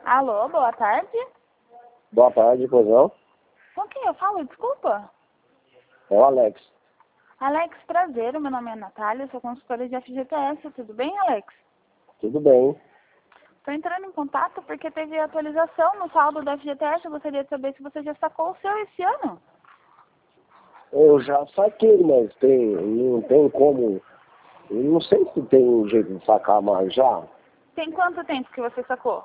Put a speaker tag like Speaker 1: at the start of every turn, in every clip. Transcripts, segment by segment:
Speaker 1: Alô, boa tarde.
Speaker 2: Boa tarde, pois não?
Speaker 1: Com quem eu falo? Desculpa.
Speaker 2: É o Alex.
Speaker 1: Alex, prazer. Meu nome é Natália, sou consultora de FGTS. Tudo bem, Alex?
Speaker 2: Tudo bem.
Speaker 1: Estou entrando em contato porque teve atualização no saldo da FGTS. Eu gostaria de saber se você já sacou o seu esse ano.
Speaker 2: Eu já saquei, mas não tem como. Eu não sei se tem um jeito de sacar mais já.
Speaker 1: Tem quanto tempo que você sacou?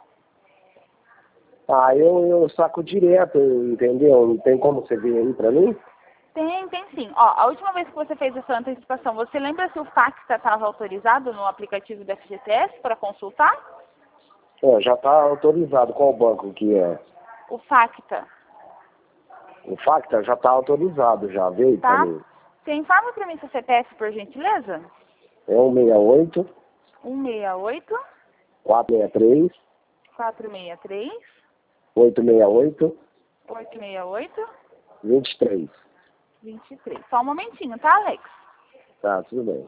Speaker 2: Eu saco direto, entendeu? Não tem como você ver aí pra mim?
Speaker 1: Tem sim. Ó, a última vez que você fez essa antecipação, você lembra se o FACTA estava autorizado no aplicativo da FGTS para consultar?
Speaker 2: Já tá autorizado. Qual banco que é?
Speaker 1: O FACTA,
Speaker 2: O Facta já tá autorizado, já veio pra
Speaker 1: tá?
Speaker 2: mim.
Speaker 1: Você informa para mim seu CPF, por gentileza?
Speaker 2: É 168
Speaker 1: 168
Speaker 2: 463
Speaker 1: 463
Speaker 2: 868
Speaker 1: 868
Speaker 2: 23.
Speaker 1: 23. Só um momentinho, tá, Alex?
Speaker 2: Tá, tudo bem.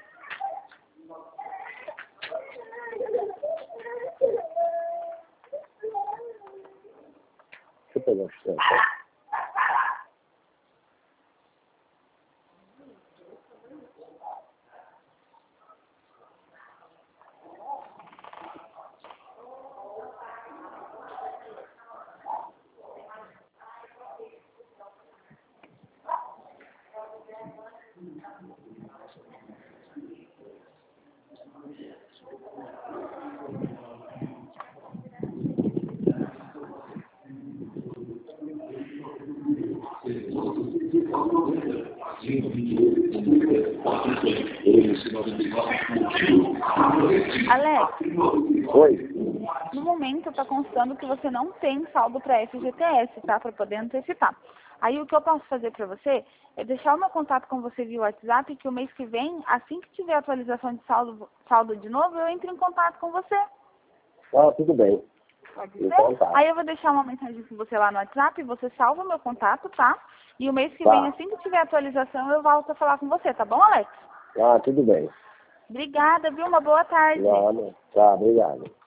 Speaker 2: Deixa eu pegar o chão.
Speaker 1: Alex,
Speaker 2: Oi?
Speaker 1: no momento está constando que você não tem saldo para FGTS, tá? Para poder antecipar. Aí o que eu posso fazer para você é deixar o meu contato com você via WhatsApp, que o mês que vem, assim que tiver atualização de saldo de novo, eu entro em contato com você.
Speaker 2: Tudo bem.
Speaker 1: Pode ser?
Speaker 2: Então tá.
Speaker 1: Aí eu vou deixar uma mensagem com você lá no WhatsApp, você salva o meu contato, tá? E o mês que
Speaker 2: Tá.
Speaker 1: vem, assim que tiver atualização, eu volto a falar com você, tá bom, Alex?
Speaker 2: Tudo bem.
Speaker 1: Obrigada, viu? Uma boa tarde.
Speaker 2: Tá, obrigado.